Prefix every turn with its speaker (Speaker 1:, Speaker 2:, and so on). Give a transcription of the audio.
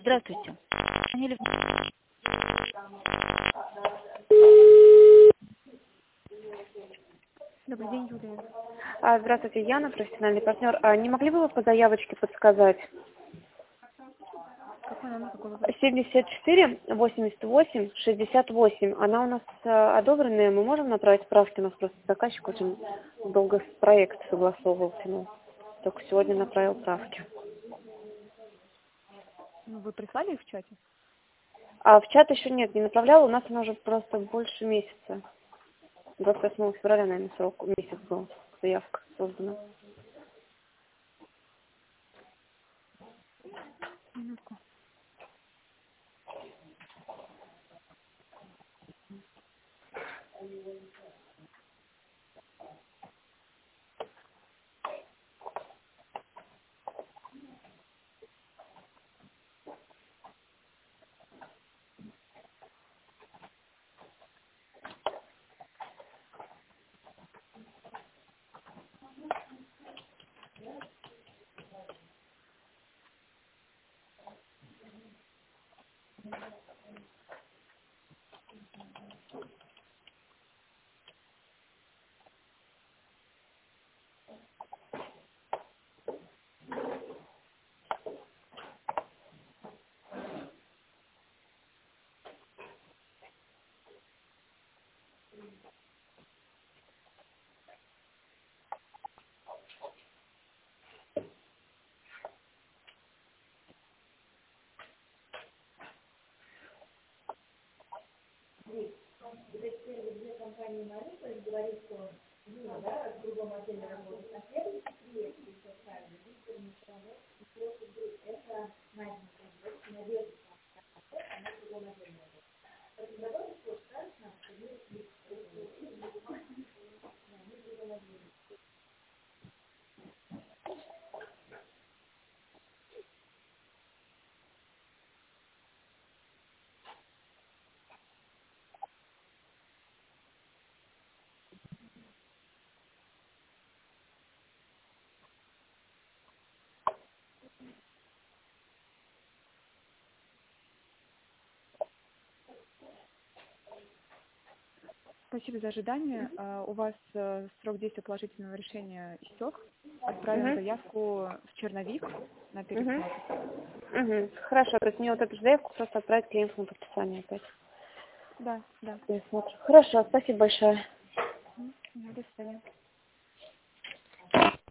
Speaker 1: Здравствуйте. Звонили
Speaker 2: Добрый день, Юлия.
Speaker 3: Здравствуйте, Яна, профессиональный партнер. Не могли бы вы по заявочке подсказать?
Speaker 2: Какой номер, какой вопрос?
Speaker 3: 74 88 68. Она у нас одобренная. Мы можем направить справки? У нас просто заказчик очень долго проект согласовывал. Только сегодня направил правки.
Speaker 2: Ну, вы прислали их в чате?
Speaker 3: А в чат еще нет, не направляла. У нас она уже просто больше месяца. 28 февраля, наверное, срок, месяц был. Заявка создана.
Speaker 2: Минутку. Спасибо за ожидание. У вас срок действия положительного решения истек. Отправим заявку в черновик на пересмотр.
Speaker 3: Хорошо, то есть мне вот эту заявку просто отправить клиенту на подписание опять.
Speaker 2: Да, да.
Speaker 3: Пересмотр. Хорошо, спасибо большое.
Speaker 2: До свидания.